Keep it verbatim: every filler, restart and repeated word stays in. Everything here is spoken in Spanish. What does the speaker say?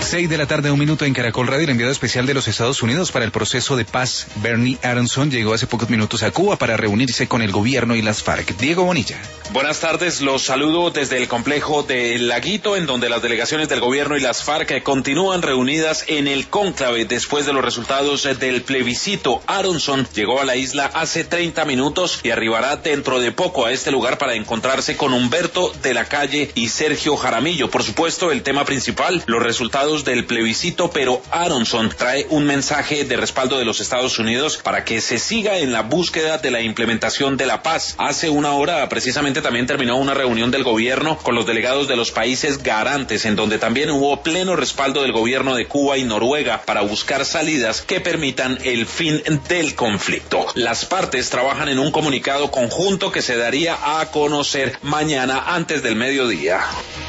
Seis de la tarde, un minuto en Caracol Radio. El enviado especial de los Estados Unidos para el proceso de paz, Bernie Aronson, llegó hace pocos minutos a Cuba para reunirse con el gobierno y las FARC. Diego Bonilla. Buenas tardes, los saludo desde el complejo de El Laguito, en donde las delegaciones del gobierno y las FARC continúan reunidas en el cónclave después de los resultados del plebiscito. Aronson llegó a la isla hace treinta minutos y arribará dentro de poco a este lugar para encontrarse con Humberto de la Calle y Sergio Jaramillo. Por supuesto, el tema principal, los resultados del plebiscito, pero Aronson trae un mensaje de respaldo de los Estados Unidos para que se siga en la búsqueda de la implementación de la paz. Hace una hora precisamente también terminó una reunión del gobierno con los delegados de los países garantes, en donde también hubo pleno respaldo del gobierno de Cuba y Noruega para buscar salidas que permitan el fin del conflicto. Las partes trabajan en un comunicado conjunto que se daría a conocer mañana antes del mediodía.